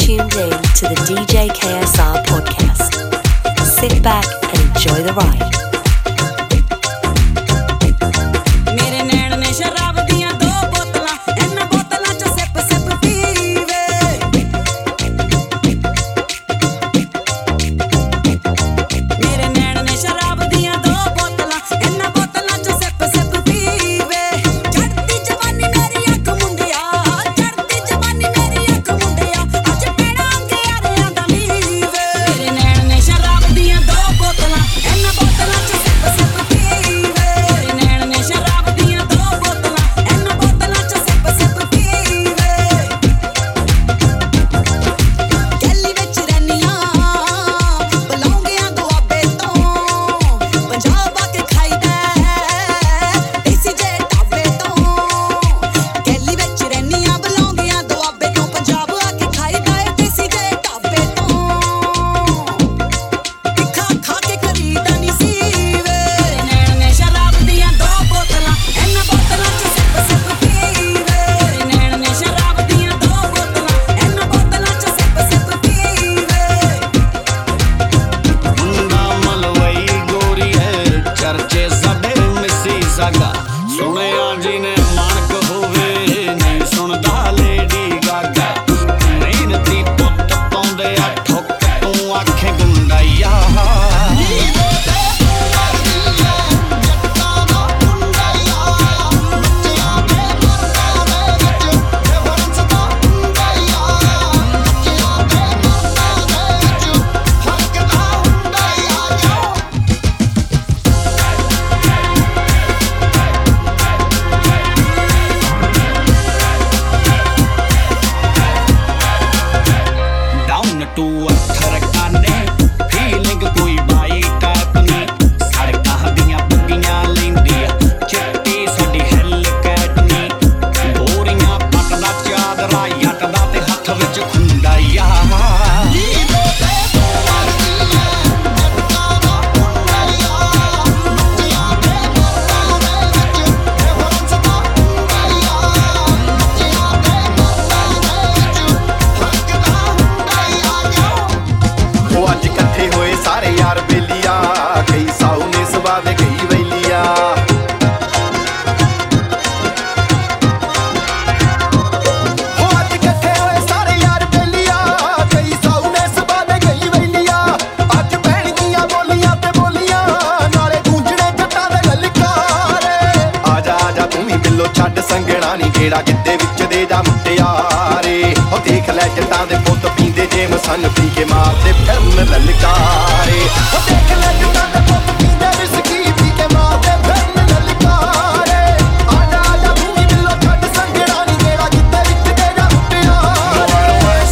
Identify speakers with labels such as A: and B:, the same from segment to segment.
A: tuned in to the DJ KSR podcast. Sit back and enjoy the ride.
B: ਕਿਹੜਾ ਕਿੱਤੇ ਵਿੱਚ ਦੇ ਜਾ ਮੁਟਿਆਰੇ ਉਹ ਦੇਖ ਲੈ ਜੱਟਾਂ ਦੇ ਪੁੱਤ ਪੀਂਦੇ ਜੇ ਮਸਨ ਪੀ ਕੇ ਮਾਰਦੇ ਫਿਰਨ ਲਲਕਾਰੇ ਉਹ ਦੇਖ ਲੈ ਜੱਟਾਂ ਦੇ ਪੁੱਤ ਪੀਂਦੇ ਵਿਸਕੀ ਪੀ ਕੇ ਮਾਰਦੇ ਫਿਰਨ ਲਲਕਾਰੇ ਆਜਾ ਆਜਾ ਭੂਮੀ ਬਿੱਲੋ ਛੱਡ ਸੰਗੜਾ ਨੀ ਕਿਹੜਾ ਕਿੱਤੇ ਵਿੱਚ ਦੇ ਜਾ ਮੁਟਿਆਰੇ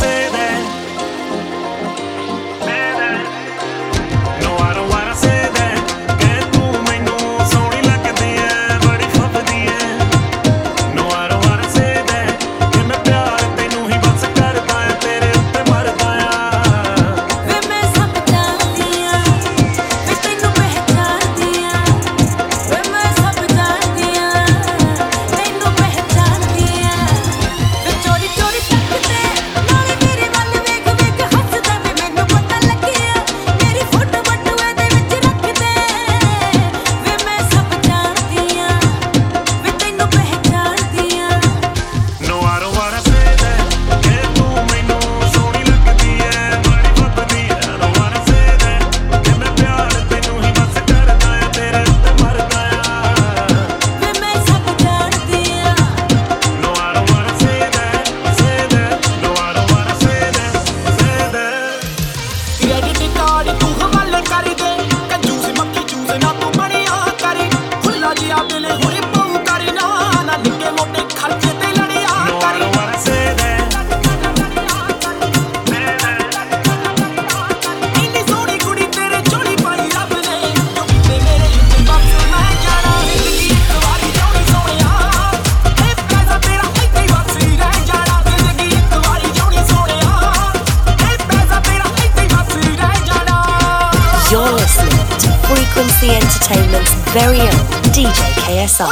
A: Frequency Entertainment's very own DJ KSR.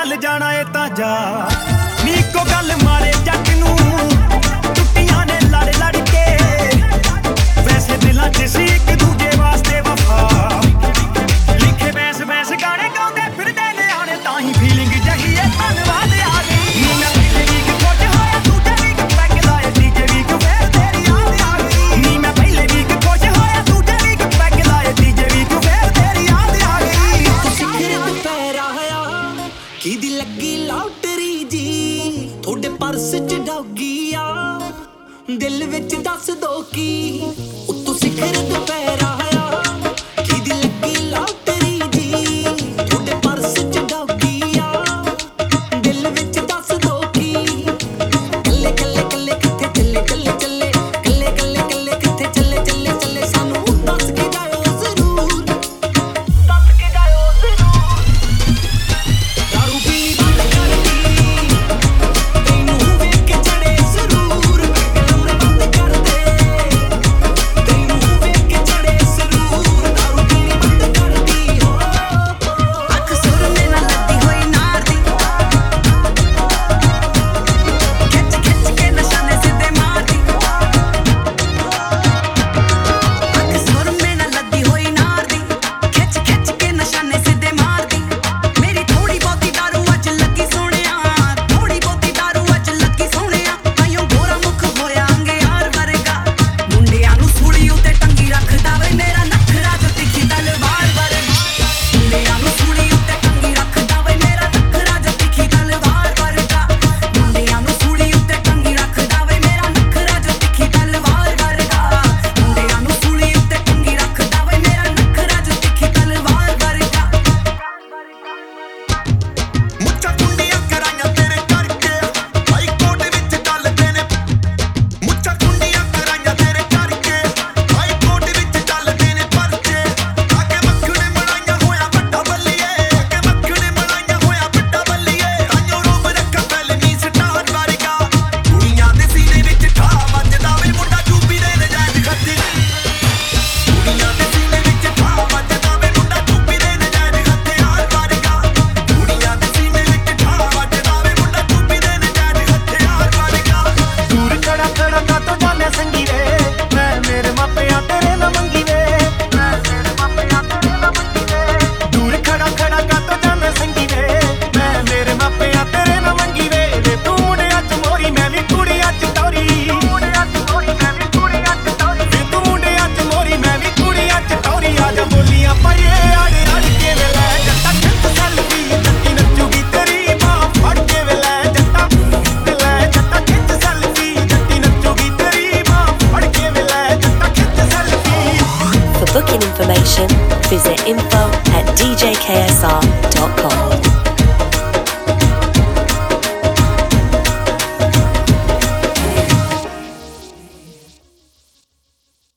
C: ਚੱਲ ਜਾਣਾ ਏ ਤਾਂ ਜਾ ਨੀ ਇੱਕੋ ਗੱਲ ਮਾਰੇ ਜੱਟ ਨੂੰ ਟੁੱਟੀਆਂ ਨੇ ਲੜ ਲੜ ਕੇ ਵੈਸੇ ਦਿਲਾਂ 'ਚ ਸੀ ਇੱਕ ਦੂਜੇ ਵਾਸਤੇ ਵਫਾ ਲਿਖੇ ਬੈਸ ਬੈਸ ਗਾਣੇ ਗਾਉਂਦੇ ਫਿਰਦੇ ਨਿਆਣੇ ਤਾਂ ਹੀ ਫੀਲਿੰਗ ਜਹੀ ਏ ਧੰਨਵਾਦ ਆ ਗਈ ਨੀ ਮੈਂ ਪਹਿਲੇ ਵੀਕ ਖੁਸ਼ ਹੋਇਆ ਦੂਜੇ ਵੀਕ ਪੈਗ ਲਾਏ ਤੀਜੇ ਵੀਕ ਫੇਰ ਤੇਰੀ ਯਾਦ ਆ ਗਈ ਨੀ ਮੈਂ ਪਹਿਲੇ ਵੀਕ ਖੁਸ਼ ਹੋਇਆ ਦੂਜੇ ਵੀਕ ਪੈਗ ਲਾਏ ਤੀਜੇ ਵੀਕ ਫੇਰ ਤੇਰੀ ਯਾਦ ਆ ਗਈ
D: ਤੁਸੀਂ ਫਿਰ ਦੁਪਹਿਰ ਆਇਆ ਕਿਹਦੀ ਲੱਗੀ ਲੌਟਰੀ ਜੀ ਤੁਹਾਡੇ ਪਰਸ 'ਚ ਡੌਗੀ ਆ ਦਿਲ ਵਿੱਚ ਦੱਸ ਦੋ ਕੀ ਉੱਤੋਂ ਸਿਖਰ ਦੁਪਹਿਰ ਆਇਆ ਕਿਹਦੀ ਲੱਗੀ ਲੌਟਰੀ ਜੀ ਤੁਹਾਡੇ ਪਰਸ 'ਚ ਡੌਗੀ ਆ ਦਿਲ ਵਿੱਚ ਦੱਸ ਦੋ ਕੀ ਕੱਲੇ ਕੱਲੇ ਕੱਲੇ ਕਿੱਥੇ ਚੱਲੇ ਚੱਲੇ ਚੱਲੇ ਕੱਲੇ ਕੱਲੇ ਕੱਲੇ ਕਿੱਥੇ ਚੱਲੇ ਚੱਲੇ ਚੱਲੇ ਸਾਨੂੰ ਦੱਸ ਕੇ ਜਾਇਓ ਜ਼ਰੂਰ ਦੱਸ ਕੇ ਜਾਇਓ ਜ਼ਰੂਰ ਦਾਰੂ ਪੀਣੀ ਬੰਦ ਕਰਦੀ ਤੈਨੂੰ ਵੇਖ ਕੇ ਚੜੇ ਜ਼ਰੂਰ ਕਲੂਰ ਬੰਦ ਕਰ ਦੇ ਤੈਨੂੰ ਵੇਖ ਕੇ ਚੜੇ ਜ਼ਰੂਰ ਦਾਰੂ ਪੀਣੀ ਬੰਦ ਕਰਦੀ ਹੋ ਅੱਖ ਸੁਰਮੇ ਨਾਲ ਲੱਦੀ ਹੋਈ ਨਾਰ ਦੀ ਖਿੱਚ ਖਿੱਚ ਕੇ ਨਿਸ਼ਾਨੇ ਸਿੱਧੇ ਮਾਰਦੀ ਅੱਖ ਸੁਰਮੇ ਨਾਲ ਲੱਦੀ ਹੋਈ ਨਾਰ ਦੀ ਖਿੱਚ ਖਿੱਚ ਕੇ ਨਿਸ਼ਾਨੇ ਸਿੱਧੇ ਮਾਰਦੀ ਮੇਰੀ ਥੋੜੀ ਬਹੁਤੀ ਦਾਰੂ ਅੱਜ ਲੱਗੀ ਸੋਹਣਿਆ ਥੋੜੀ ਬਹੁਤੀ ਦਾਰੂ ਅੱਜ ਲੱਗੀ ਸੋਹਣਿਆ ਆਇਓ ਗੋਰਾ ਮੁਖ ਹੋਇਆ ਅੰਗਿਆਰ ਵਰਗਾ ਮੁੰਡਿਆਂ ਨੂੰ ਸੂਲੀ ਉੱਤੇ ਟੰਗੀ ਰੱਖਦਾ ਵੇ ਮੇਰਾ ਨਖਰਾ ਜੋ ਤਿੱਖੀ ਤਲਵਾਰ ਵਰਗਾ ਮੁੰਡਿਆਂ ਨੂੰ ਸੂਲੀ ਉੱਤੇ ਟੰਗੀ ਰੱਖਦਾ ਵੇ ਮੇਰਾ ਨਖਰਾ ਜੋ ਤਿੱਖੀ ਤਲਵਾਰ ਵਰਗਾ ਮੁੰਡਿਆਂ ਨੂੰ ਸੂਲੀ ਉੱਤੇ ਟੰਗੀ ਰੱਖਦਾ ਵੇ ਮੇਰਾ ਨਖਰਾ ਜੋ ਤਿੱਖੀ ਤਲਵਾਰ ਵਰਗਾ ਮੁੰਡਿਆਂ ਨੂੰ ਸੂਲੀ ਉੱਤੇ ਟੰਗੀ ਰੱਖਦਾ ਵੇ ਮੇਰਾ ਨਖਰਾ ਜੋ ਤਿੱਖੀ ਤਲਵਾਰ ਵਰਗਾ
B: ਮੁੱਛਾਂ ਕੁੰਡੀਆਂ ਕਰਾਈਆਂ ਤੇਰੇ ਕਰਕੇ ਹਾਈ ਕੋਰਟ ਵਿੱਚ ਚੱਲਦੇ ਨੇ ਮੁੱਛਾਂ ਕੁੰਡੀਆਂ ਕਰਾਈਆਂ ਤੇਰੇ ਕਰਕੇ ਹਾਈ ਕੋਰਟ ਵਿੱਚ ਚੱਲਦੇ ਨੇ ਪਰਚੇ ਆ ਕੇ ਮੱਖਣੇ ਬਣਾਈਆਂ ਹੋਇਆ ਵੱਡਾ ਬੱਲੀਏ ਆ ਕੇ ਮੱਖਣੇ ਬਣਾਈਆਂ ਹੋਇਆ ਵੱਡਾ ਬੱਲੀਏ ਤਾਂਯੋ ਰੋਬ ਰੱਖਾ ਪਹਿਲਨੀ ਸਟਾਰ ਵਰਗਾ ਕੁੜੀਆਂ ਦੇ ਸੀਨੇ ਵਿੱਚ ਠਾ ਵੱਜਦਾ ਵੇ ਮੁੰਡਾ ਚੂਪੀ ਦੇ ਨਜਾਇਜ਼ ਖੱਤੇ ਕੁੜੀਆਂ ਦੇ ਸੀਨੇ ਵਿੱਚ ਠਾ ਵੱਜਦਾ ਵੇ ਮੁੰਡਾ ਚੂਪੀ ਦੇ ਨਜਾਇਜ਼ ਹਥਿਆਰ ਵਰਗਾ ਕੁੜੀਆਂ ਦੇ ਸੀਨੇ ਵਿੱਚ ਠਾ ਵੱਜਦਾ ਵੇ ਮੁੰਡਾ ਚੂਪੀ ਦੇ ਨਜਾਇਜ਼ ਹਥਿਆਰ ਵਰਗਾ
C: ਦੂਰ ਖੜਾ ਖੜਾ ਕਾਤੋਂ ਜਾਣੇ ਸੰਗੀ ਵੇ ਮੈਂ ਮੇਰੇ ਮਾਪਿਆਂ ਤੇਰੇ ਨਾ ਮੰਗੀ ਵੇ ਮੈਂ ਮੇਰੇ ਮਾਪਿਆਂ ਤੇਰੇ ਨਾ ਮੰਗੀ ਵੇ ਦੂਰ ਖੜਾ ਖੜਾ ਕਾਤੋਂ ਜਾਣੇ ਸੰਗੀ ਵੇ ਮੈਂ ਮੇਰੇ ਮਾਪਿਆਂ ਤੇਰੇ ਨਾ ਮੰਗੀ ਵੇ ਵੇ ਤੂੰ ਮੁੰਡਿਆਂ 'ਚ ਮੋਰੀ ਮੈਂ ਵੀ ਕੁੜੀਆਂ 'ਚ ਟੌਰੀ ਮੁੰਡਿਆਂ 'ਚ ਮੋਰੀ ਮੈਂ ਵੀ ਕੁੜੀਆਂ 'ਚ ਟੌਰੀ ਵੇ ਤੂੰ ਮੁੰਡਿਆਂ 'ਚ ਮੋਰੀ ਮੈਂ ਵੀ ਕੁੜੀਆਂ 'ਚ ਟੌਰੀ ਆ ਜਾ ਬੋਲੀਆਂ ਪਾਈਏ ਆੜੇ ਅੜ ਕੇ ਵੇ ਲੈ ਜੱਟਾ ਖਿੱਚ ਸੈਲਫੀ ਜੱਟੀ ਨੱਚੂਗੀ ਤੇਰੀ ਬਾਹ ਫੜ ਕੇ ਵੇ ਲੈ ਜੱਟਾ ਜੱਟਾ ਖਿੱਚ ਸੈਲਫੀ ਜੱਟੀ ਨੱਚੂਗੀ ਤੇਰੀ ਬਾਹ ਫੜ ਕੇ ਵੇ ਲੈ ਜੱਟਾ ਖਿੱਚ selfie
A: For booking information, visit info@djksr.com.